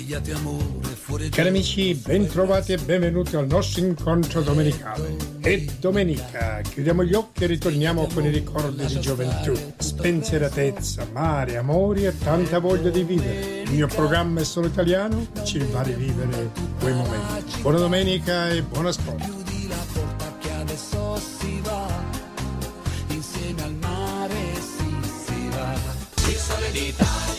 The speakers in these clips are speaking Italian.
Cari amici, ben trovati e benvenuti al nostro incontro domenicale. È domenica, chiudiamo gli occhi e ritorniamo con i ricordi di gioventù, spensieratezza, mare, amori e tanta voglia di vivere. Il mio programma è solo italiano, ci va a rivivere quei momenti. Buona domenica e buon ascolto. Chiudi la porta che adesso si va, insieme al mare si va. Il sole d'Italia.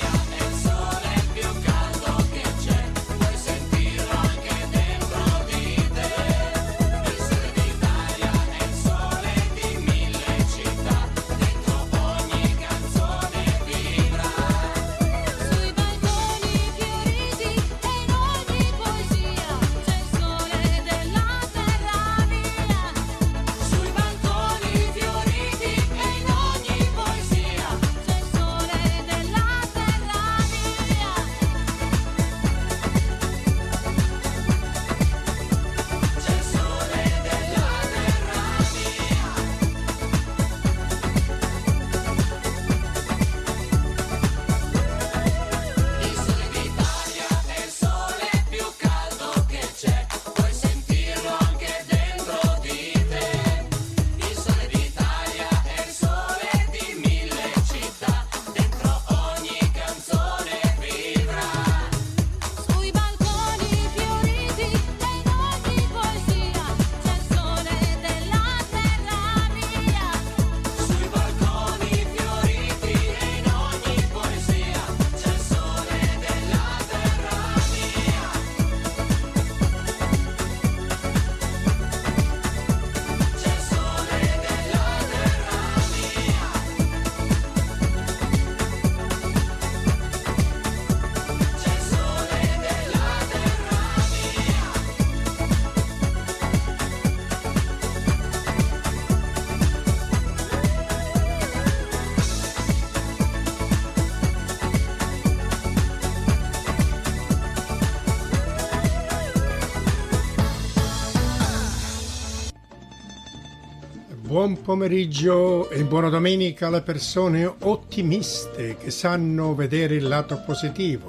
Buon pomeriggio e buona domenica alle persone ottimiste che sanno vedere il lato positivo,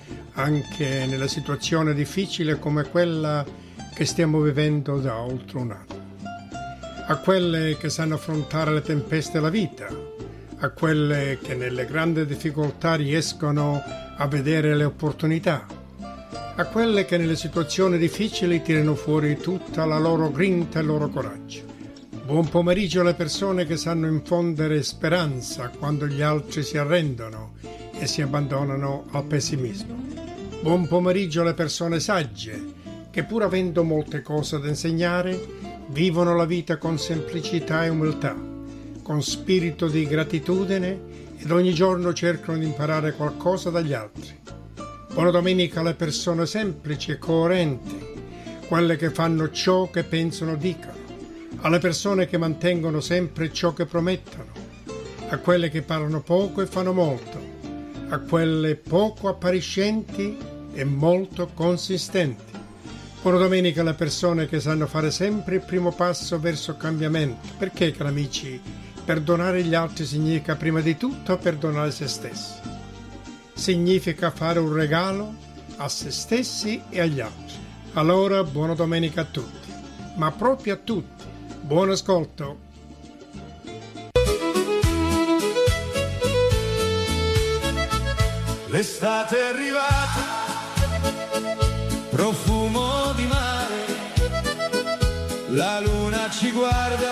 anche nella situazione difficile come quella che stiamo vivendo da oltre un anno. A quelle che sanno affrontare le tempeste della vita, a quelle che nelle grandi difficoltà riescono a vedere le opportunità, a quelle che nelle situazioni difficili tirano fuori tutta la loro grinta e il loro coraggio. Buon pomeriggio alle persone che sanno infondere speranza quando gli altri si arrendono e si abbandonano al pessimismo. Buon pomeriggio alle persone sagge che, pur avendo molte cose da insegnare, vivono la vita con semplicità e umiltà, con spirito di gratitudine ed ogni giorno cercano di imparare qualcosa dagli altri. Buona domenica alle persone semplici e coerenti, quelle che fanno ciò che pensano o dicono, alle persone che mantengono sempre ciò che promettono, a quelle che parlano poco e fanno molto, a quelle poco appariscenti e molto consistenti. Buona domenica alle persone che sanno fare sempre il primo passo verso il cambiamento, perché, cari amici, perdonare gli altri significa prima di tutto perdonare se stessi. Significa fare un regalo a se stessi e agli altri. Allora, buona domenica a tutti, ma proprio a tutti. Buon ascolto. L'estate è arrivata, profumo di mare, la luna ci guarda,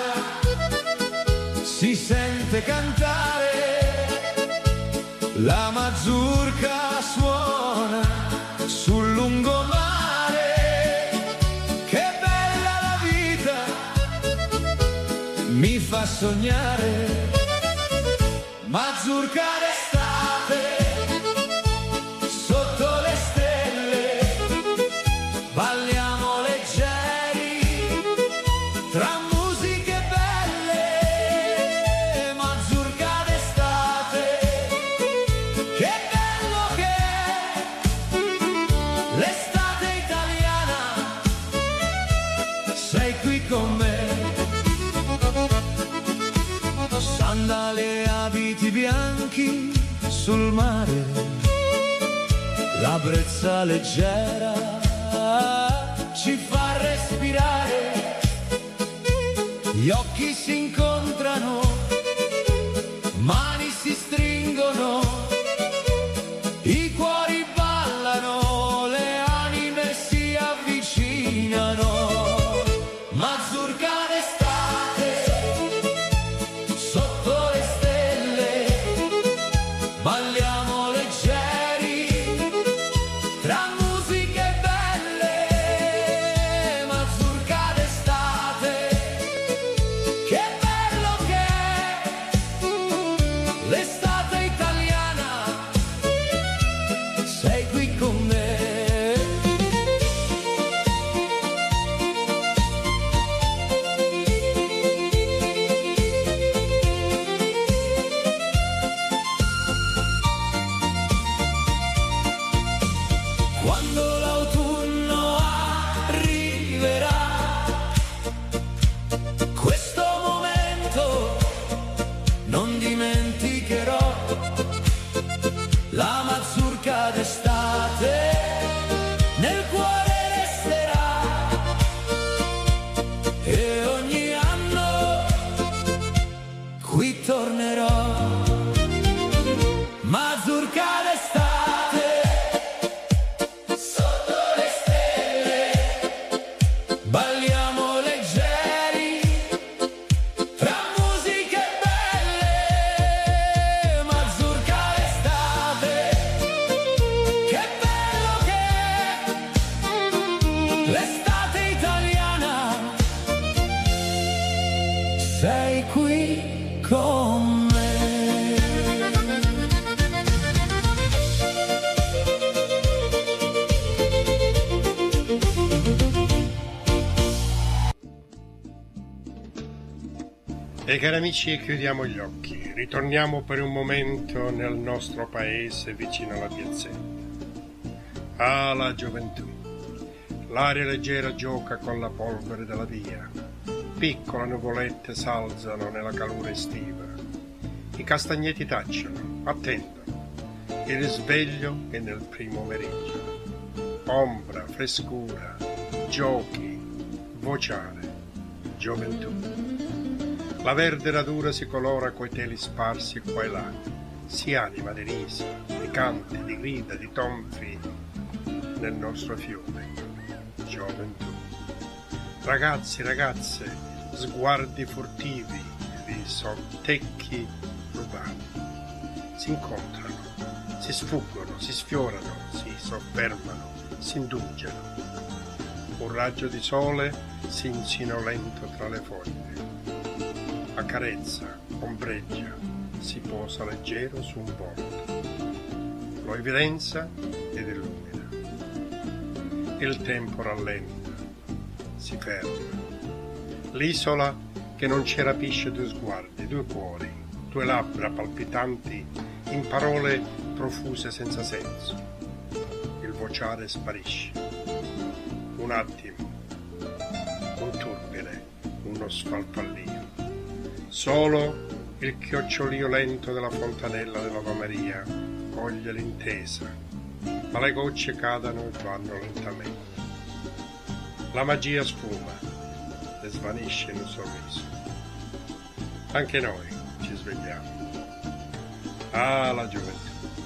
si sente cantare, la mazurka suona sul lungomare. Mi fa sognare, mazurka d'estate, sotto le stelle, balliamo leggeri, tra musiche belle, mazurka d'estate, che bello che è, l'estate italiana, sei qui con me. Sandali e abiti bianchi sul mare, la brezza leggera ci fa respirare, gli occhi si incontrano, mani si stringono, i cuori ballano, le anime si avvicinano. Mazurka d'estate, sotto le stelle, balliamo leggeri, tra musiche belle. Mazurka d'estate, che bello che è, l'estate italiana, sei qui con me. Quando l'autunno arriverà, questo momento non dimenticherò. La mazurka d'estate nel cuore resterà, e ogni anno qui tornerò. Mazurka d'estate, sotto le stelle, balliamo leggeri, tra musiche belle. Mazurka d'estate, che bello che è, l'estate italiana, sei qui con me. E cari amici, chiudiamo gli occhi, ritorniamo per un momento nel nostro paese vicino alla piazzetta. Ah, la gioventù! L'aria leggera gioca con la polvere della via, piccole nuvolette s'alzano nella calura estiva, i castagneti tacciono, attendono, il risveglio è nel primo pomeriggio. Ombra, frescura, giochi, vociare, gioventù. La verde radura si colora coi teli sparsi qua e là, si anima di risa, di canti, di grida, di tonfi nel nostro fiume. Gioventù. Ragazzi, ragazze, sguardi furtivi, di sottecchi rubati. Si incontrano, si sfuggono, si sfiorano, si soffermano, si indugiano. Un raggio di sole si insinua lento tra le foglie. Accarezza, ombreggia, si posa leggero su un volto, lo evidenzia ed illumina. Il tempo rallenta, si ferma. L'isola che non ci rapisce due sguardi, due cuori, due labbra palpitanti in parole profuse senza senso. Il vociare sparisce. Un attimo, un turbine, uno sfarfallio. Solo il chiocciolio lento della fontanella dell'Ave Maria coglie l'intesa, ma le gocce cadono e vanno lentamente. La magia sfuma e svanisce in un sorriso. Anche noi ci svegliamo. Ah, la gioventù!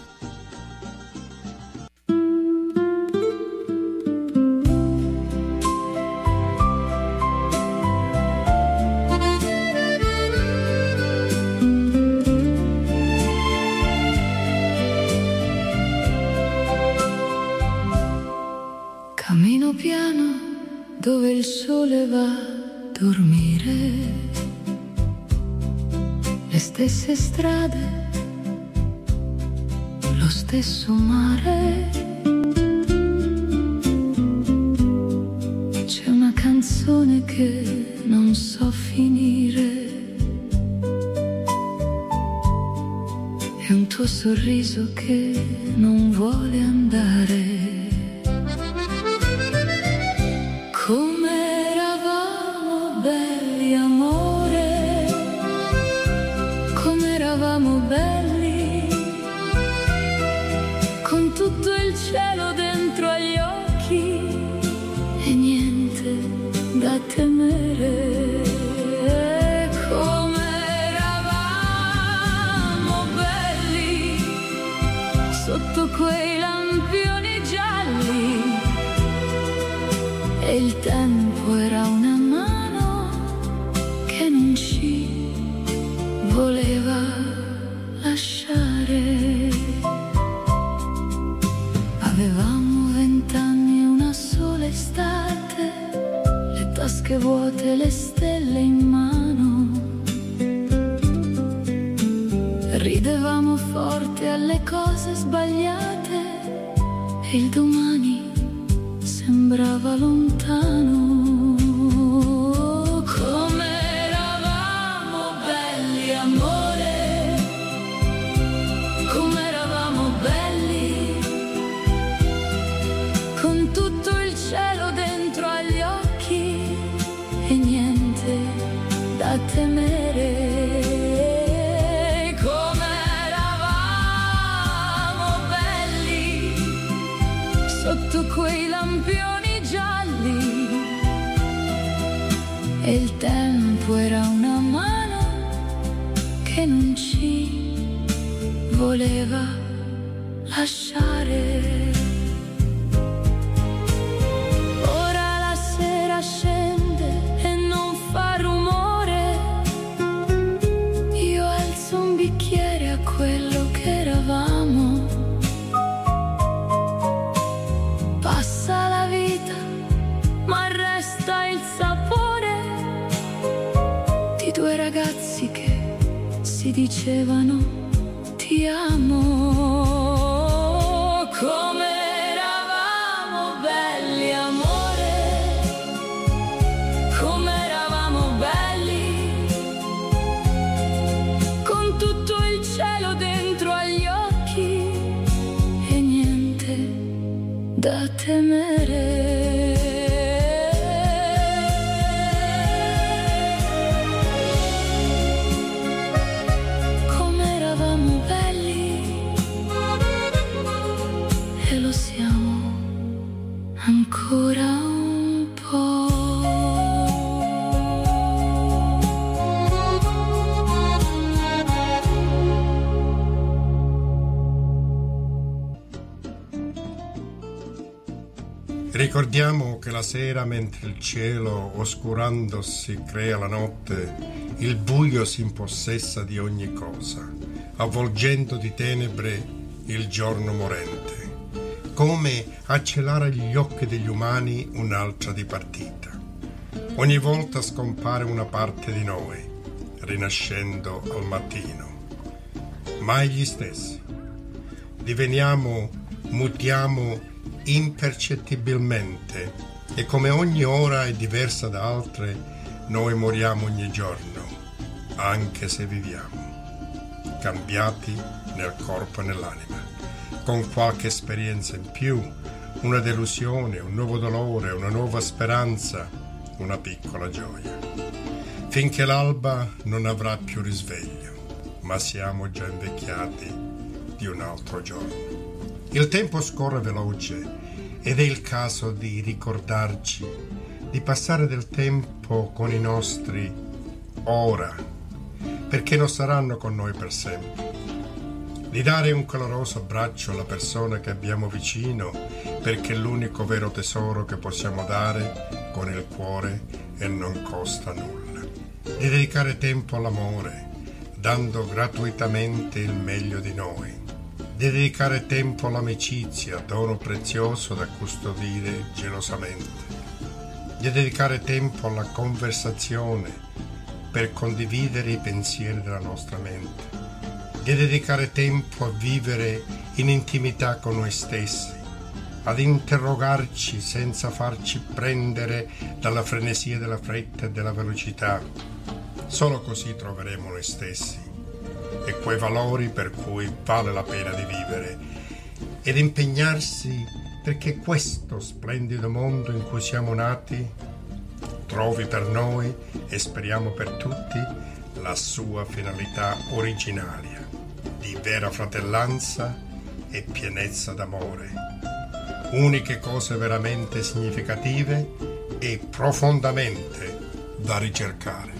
Cammino piano dove il sole va a dormire, le stesse strade, lo stesso mare. C'è una canzone che non so finire, è un tuo sorriso che non vuole andare. Come eravamo belli, amore, come eravamo belli, con tutto il cielo dentro agli occhi e niente da temere. Come eravamo belli sotto quei lampioni gialli, e il tempo era una mano che non ci voleva lasciare. Avevamo 20 anni e una sola estate, le tasche vuote, le stelle in mano. Ridevamo forte alle cose sbagliate e il domani sembrava lontano. Come eravamo belli, amore, come eravamo belli, con tutto il cielo dentro agli occhi e niente da temere. Come eravamo belli sotto quei lampioni gialli, e il tempo era una mano che non ci voleva lasciare. Ora la sera scende e non fa rumore, io alzo un bicchiere a quello che eravamo. Passa la vita, ma resta il sapore di due ragazzi che si dicevano ti amo. Come eravamo belli, amore, come eravamo belli, con tutto il cielo dentro agli occhi e niente da temere. Come eravamo belli e lo siamo ancora un po'. Ricordiamo che la sera, mentre il cielo oscurandosi crea la notte, il buio si impossessa di ogni cosa, avvolgendo di tenebre il giorno morente, come a celare gli occhi degli umani un'altra dipartita. Ogni volta scompare una parte di noi, rinascendo al mattino. Mai gli stessi. Diveniamo, mutiamo impercettibilmente, e come ogni ora è diversa da altre, noi moriamo ogni giorno, anche se viviamo, cambiati nel corpo e nell'anima, con qualche esperienza in più, una delusione, un nuovo dolore, una nuova speranza, una piccola gioia, finché l'alba non avrà più risveglio, ma siamo già invecchiati di un altro giorno. Il tempo scorre veloce ed è il caso di ricordarci di passare del tempo con i nostri ora, perché non saranno con noi per sempre. Di dare un caloroso abbraccio alla persona che abbiamo vicino, perché è l'unico vero tesoro che possiamo dare con il cuore e non costa nulla. Di dedicare tempo all'amore, dando gratuitamente il meglio di noi. Di dedicare tempo all'amicizia, dono prezioso da custodire gelosamente. Di dedicare tempo alla conversazione per condividere i pensieri della nostra mente. Di dedicare tempo a vivere in intimità con noi stessi, ad interrogarci senza farci prendere dalla frenesia della fretta e della velocità. Solo così troveremo noi stessi e quei valori per cui vale la pena di vivere ed impegnarsi perché questo splendido mondo in cui siamo nati trovi per noi e speriamo per tutti la sua finalità originaria di vera fratellanza e pienezza d'amore, uniche cose veramente significative e profondamente da ricercare.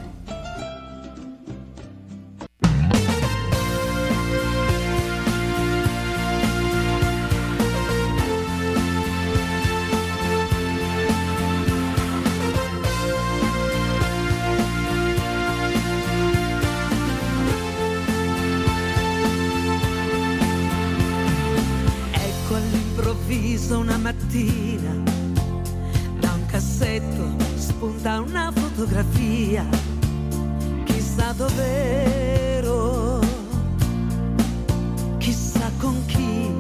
Una mattina da un cassetto spunta una fotografia, chissà dov'ero, chissà con chi.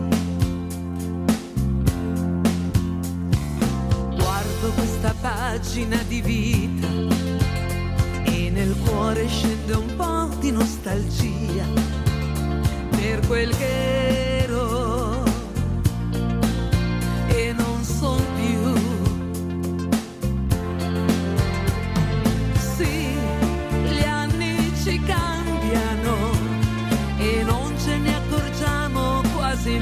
Guardo questa pagina di vita e nel cuore scende un po' di nostalgia per quel che ero e non son più. Sì, gli anni ci cambiano e non ce ne accorgiamo quasi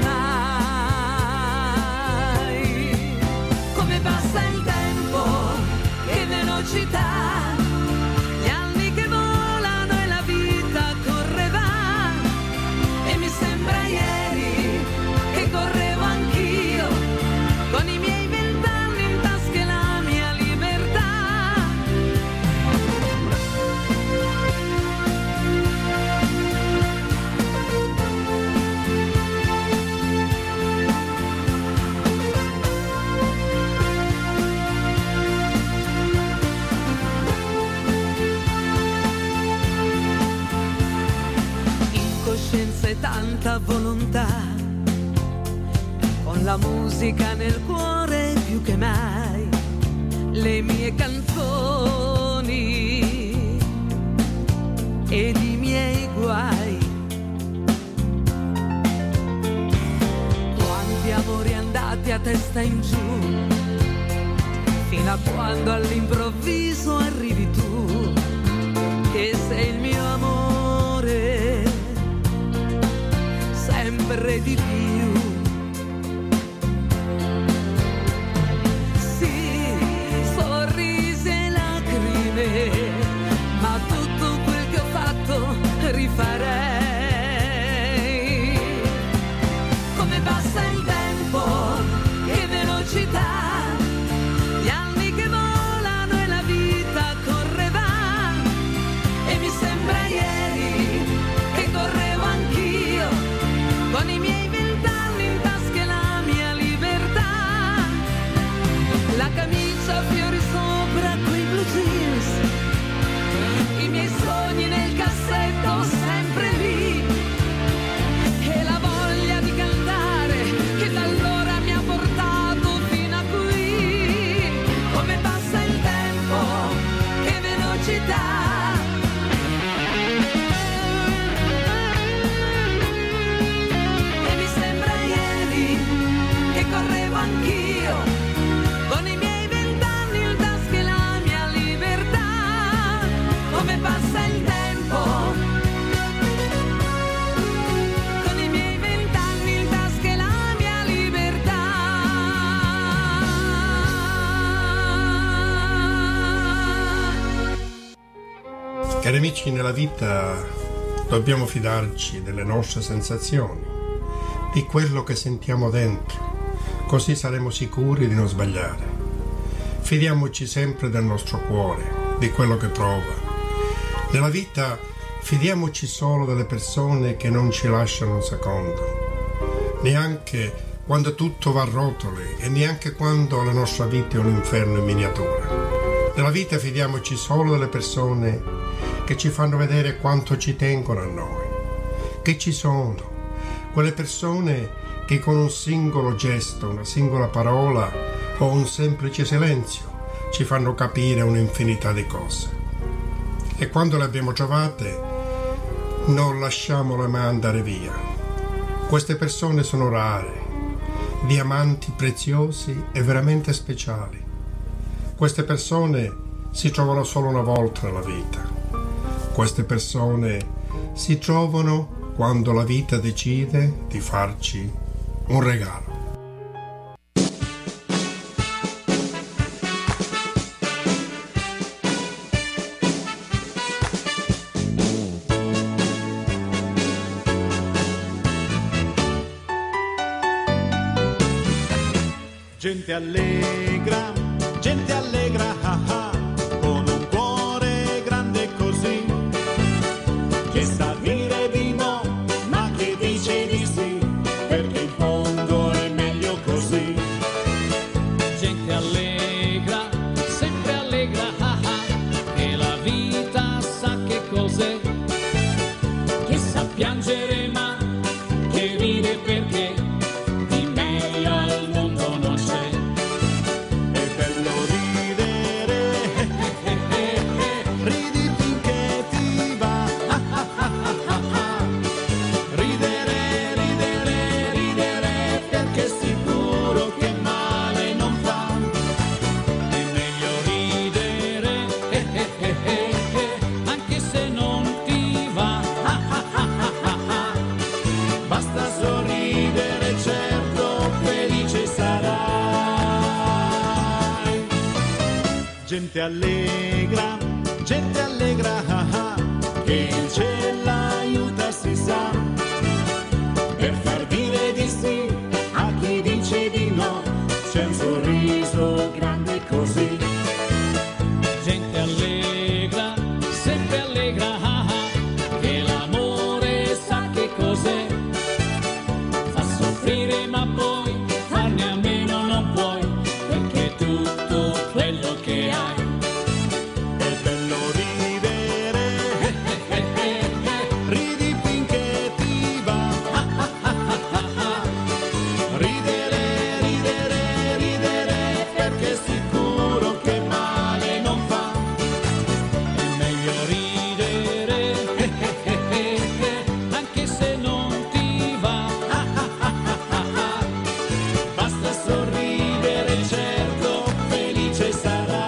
mai. Come passa il tempo, che velocità, gli anni che volano e la vita corre va, e mi sembra ieri che correvo anch'io con i miei 20 anni in tasca e la mia libertà. Incoscienza e tanta volontà, con la musica nel cuore più che mai, le mie canzoni ed i miei guai. Quanti amori andati a testa in giù, fino a quando all'improvviso arrivi tu, che sei il mio amore, sempre di più. Ma tutto quel che ho fatto rifarei. Come passa il tempo, che velocità, gli anni che volano e la vita corre va, e mi sembra ieri che correvo anch'io con i miei 20 anni in tasca e la mia libertà. La camicia a fiori sopra quei blue jeans, i miei sogni nel cassetto sempre lì, e la voglia di cantare che da allora mi ha portato fino a qui. Come passa il tempo, che velocità, e mi sembra ieri che correvo anch'io con i miei 20 anni in tasca e la mia libertà. Come passa il tempo, con i miei 20 anni in tasca e la mia libertà. Cari amici, nella vita dobbiamo fidarci delle nostre sensazioni, di quello che sentiamo dentro, così saremo sicuri di non sbagliare. Fidiamoci sempre del nostro cuore, di quello che prova. Nella vita fidiamoci solo delle persone che non ci lasciano un secondo, neanche quando tutto va a rotoli e neanche quando la nostra vita è un inferno in miniatura. Nella vita fidiamoci solo delle persone che ci fanno vedere quanto ci tengono a noi, che ci sono, quelle persone che con un singolo gesto, una singola parola o un semplice silenzio ci fanno capire un'infinità di cose. E quando le abbiamo trovate, non lasciamole mai andare via. Queste persone sono rare, diamanti preziosi e veramente speciali. Queste persone si trovano solo una volta nella vita. Queste persone si trovano quando la vita decide di farci un regalo. Gente allegra, ah ah, con un cuore grande così, che sa dire di no, ma che dice di sì, perché in fondo è meglio così. Gente allegra, sempre allegra, ah ah, che la vita sa che cos'è, che sa piangere ma che ride perché di meglio al mondo non c'è. È bello ridere, ridi finché ti va, ah ah ah ah ah. Ridere, ridere, ridere, perché sicuro che male non fa. È meglio ridere, anche se non ti va. Basta sorridere, certo felice sarai. Gente allegra, ah ah, che il cielo aiuta si sa, per far dire di sì a chi dice di no, c'è un sorriso grande così. Gente allegra, sempre allegra, ah ah, che l'amore sa che cos'è, fa soffrire ma poi farne a meno non puoi, perché tutto quello che hai. È bello ridere, ridi finché ti va, ridere, ridere, ridere, perché sicuro che male non fa. È meglio ridere, anche se non ti va. Basta sorridere, certo felice sarai.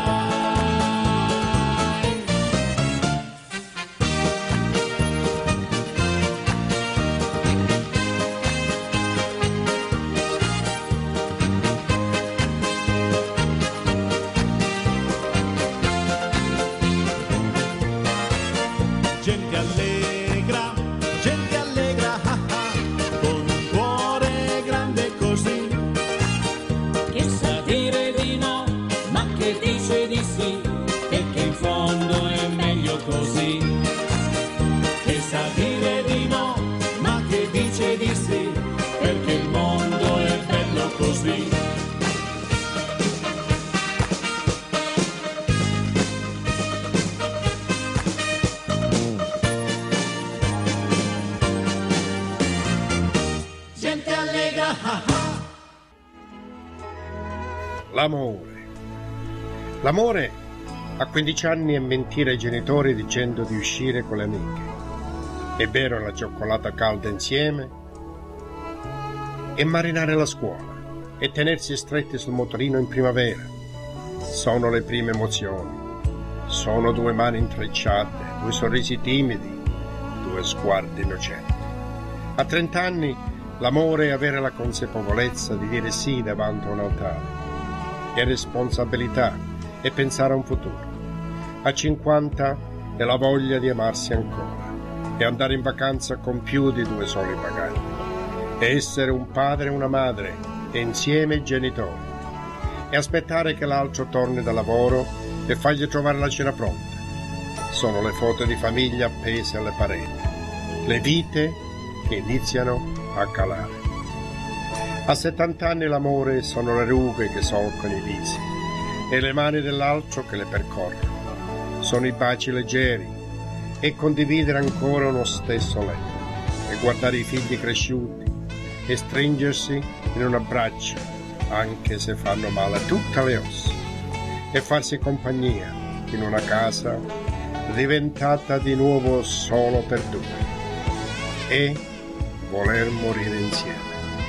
Gente allegra, ah ah, con un cuore grande così, Che sa dire di no, ma che dice di sì, perché in fondo è meglio così. che sa dire di no, ma che dice di sì, perché il mondo è bello così. Gente allegra, ah ah. L'amore. L'amore a 15 anni è mentire ai genitori dicendo di uscire con le amiche, è bere la cioccolata calda insieme, e marinare la scuola, e tenersi stretti sul motorino in primavera. Sono le prime emozioni, sono due mani intrecciate, due sorrisi timidi, due sguardi innocenti. A 30 anni l'amore è avere la consapevolezza di dire sì davanti a un altare, è responsabilità e pensare a un futuro. A 50 è la voglia di amarsi ancora, è andare in vacanza con più di 2 soli bagagli, è essere un padre e una madre e insieme i genitori, è aspettare che l'altro torni da lavoro e fargli trovare la cena pronta. Sono le foto di famiglia appese alle pareti, le vite che iniziano a calare. A 70 anni l'amore sono le rughe che solcano i visi e le mani dell'altro che le percorrono. Sono i baci leggeri e condividere ancora uno stesso letto e guardare i figli cresciuti e stringersi in un abbraccio anche se fanno male a tutte le ossa e farsi compagnia in una casa diventata di nuovo solo per due e voler morire insieme.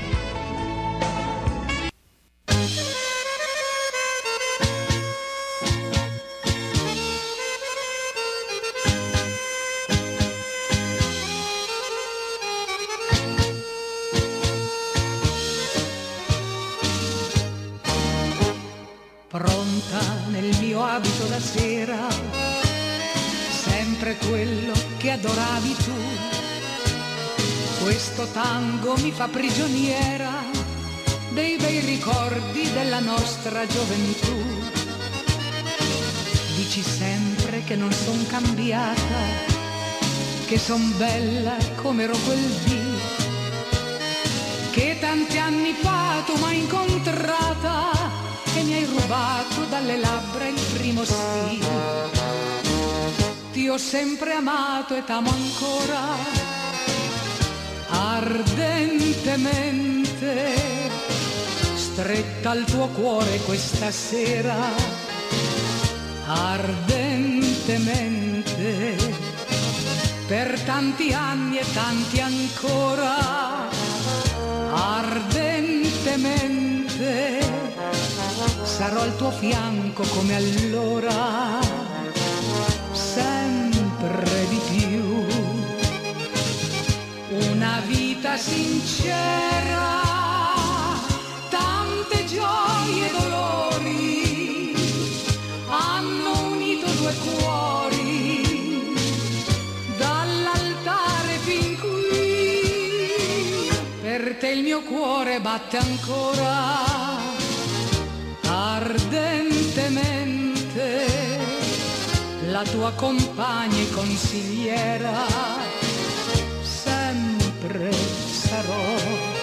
Pronta nel mio abito da sera, sempre quello che adoravi tu. Questo tango mi fa prigioniera dei bei ricordi della nostra gioventù. Dici sempre che non son cambiata, che son bella come ero quel dì, che tanti anni fa tu m'hai incontrata e mi hai rubato dalle labbra il primo sì. Ti ho sempre amato e t'amo ancora ardentemente, stretta al tuo cuore questa sera, ardentemente, per tanti anni e tanti ancora, ardentemente, sarò al tuo fianco come allora, sempre di più. Una vita sincera, tante gioie e dolori hanno unito due cuori, dall'altare fin qui. Per te il mio cuore batte ancora ardentemente, la tua compagna e consigliera sempre sarò.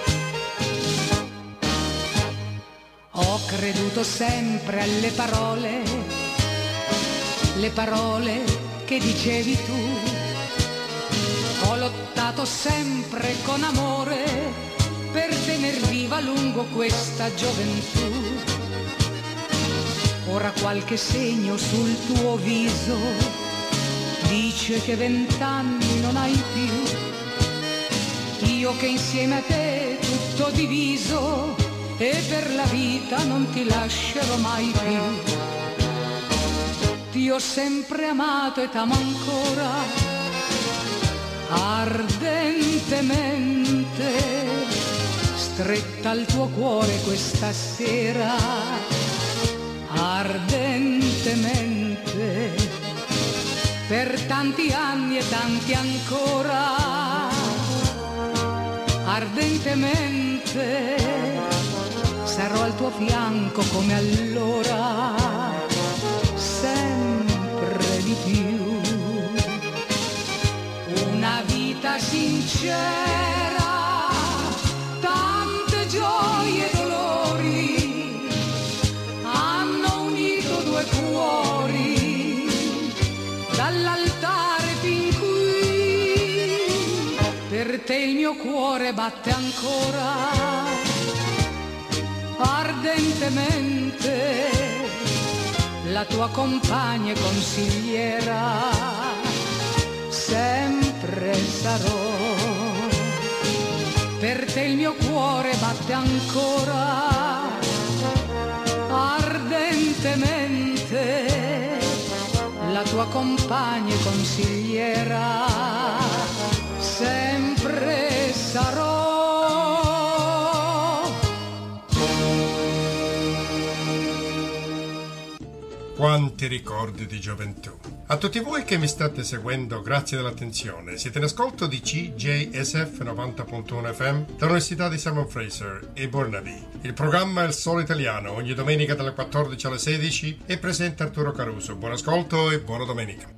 Ho creduto sempre alle parole, le parole che dicevi tu. Ho lottato sempre con amore per tener viva a lungo questa gioventù. Ora qualche segno sul tuo viso dice che 20 anni non hai più. Io che insieme a te tutto diviso e per la vita non ti lascerò mai più. Ti ho sempre amato e t'amo ancora ardentemente, stretta al tuo cuore questa sera, ardentemente, per tanti anni e tanti ancora, ardentemente, sarò al tuo fianco come allora, sempre di più. Una vita sincera, tante gioie e dolori hanno unito due cuori, dall'altare fin qui. Per te il mio cuore batte ancora ardentemente, la tua compagna e consigliera sempre sarò. Per te il mio cuore batte ancora ardentemente, la tua compagna e consigliera sempre sarò. Quanti ricordi di gioventù. A tutti voi che mi state seguendo, grazie dell'attenzione. Siete in ascolto di CJSF 90.1 FM dall'Università di Simon Fraser e Burnaby. Il programma è Il Solo Italiano, ogni domenica dalle 14 alle 16 e presenta Arturo Caruso. Buon ascolto e buona domenica.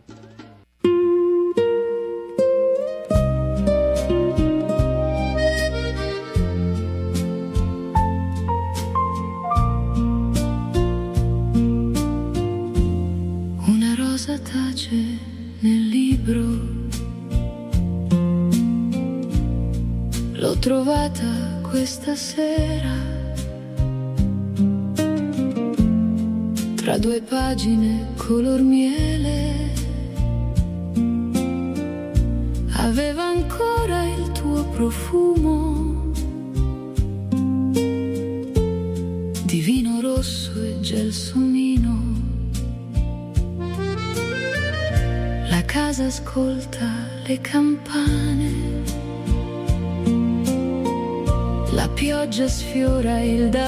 Tace nel libro, l'ho trovata questa sera, tra due pagine color miele, aveva ancora il tuo profumo di vino rosso e gelsomino. La casa ascolta le campane, la pioggia sfiora il